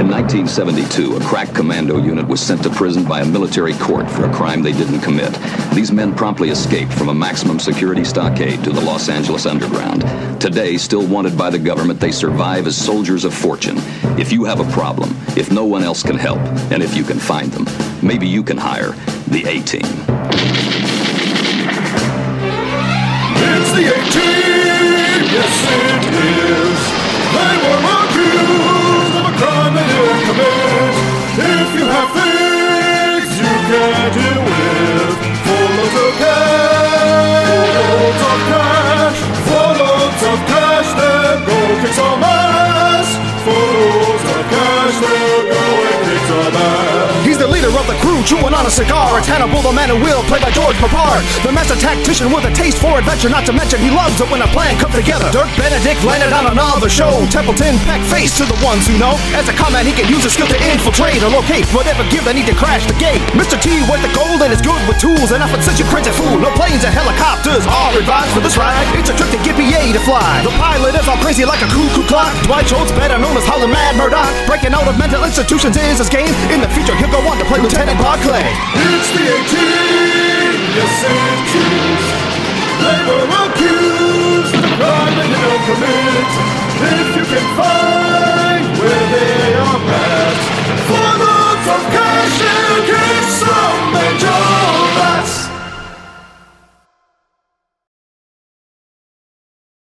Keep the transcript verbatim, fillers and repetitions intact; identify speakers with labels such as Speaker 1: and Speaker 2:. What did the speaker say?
Speaker 1: In nineteen seventy-two, a crack commando unit was sent to prison by a military court for a crime they didn't commit. These men promptly escaped from a maximum security stockade to the Los Angeles underground. Today, still wanted by the government, they survive as soldiers of fortune. If you have a problem, if no one else can help, and if you can find them, maybe you can hire the A-Team.
Speaker 2: It's the A-Team, yes it is. They were accused of a crime they didn't commit. If you have things you can't deal with, for loads of cash, for loads of cash, for loads of cash, then go kick some ass. For loads of cash, then go and kick some ass.
Speaker 3: He's the leader of the crew, chewing on a cigar. It's Hannibal, the man who will, played by George Papard. The master tactician with a taste for adventure, not to mention he loves it when a plan comes together. Dirk Benedict landed on another show. Templeton packed face to the ones who know. As a comment, he can use his skill to infiltrate or locate whatever gear they need to crash the gate. Mister T wears the gold and is good with tools, and often such a crazy fool. No planes and helicopters are advised for this ride. It's a trick to get B A to fly. The pilot is all crazy like a cuckoo clock. Dwight Schultz, better known as Holland Mad Murdoch, breaking out of mental institutions is his game. In the future, he'll go on to play Lieutenant Barclay.
Speaker 2: It's the A-Team, yes it is. They were accused of a crime they didn't commit. If you can find